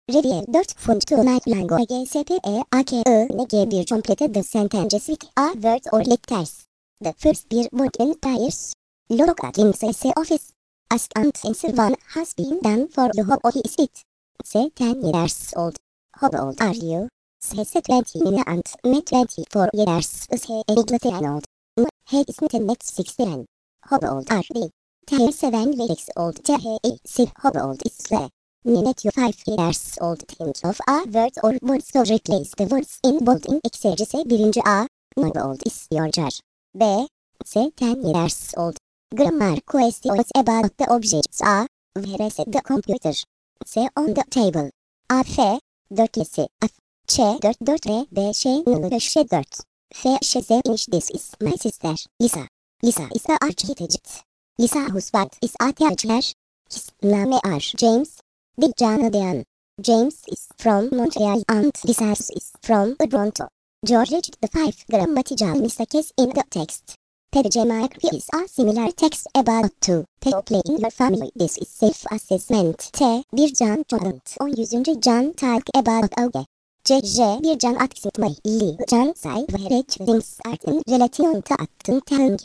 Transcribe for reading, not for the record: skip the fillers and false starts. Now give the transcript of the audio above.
Review 4 fund to make lango GSPE AKE NG bir completed the sentences with a word or letters. The first bir working tires. Look in CC office. Ask and answer one has been done for you. How old is it? Say 10 years old. How old are you? Say 20 and me 24 years. Say 18 old. He is next 16. How old are they? Say 7 weeks old. Say how old is they? Minute you 5 years old. Think of a word or words to replace the words in bold in exercise. Birinci A. How old is your jar? B. Say 10 years old. Grammar questions about the objects A. Where is the computer? C. On the table. A. F. 4 F. Ç. 4 R. B. Ş. 4 F. Ş. Z. This is my sister. Lisa. Lisa is a architect. Lisa husband is a teacher. His name are James. Big Jonathan. James is from Montreal and Lisa is from Toronto. George the 5 grammatical mistakes in the text. Pedigree is a similar text about to people in your family. This is self-assessment. T. Bir can çoğant. 100. can talk about auge. C. Bir can aksitmayı. Can say verek things artın relation to attın tang.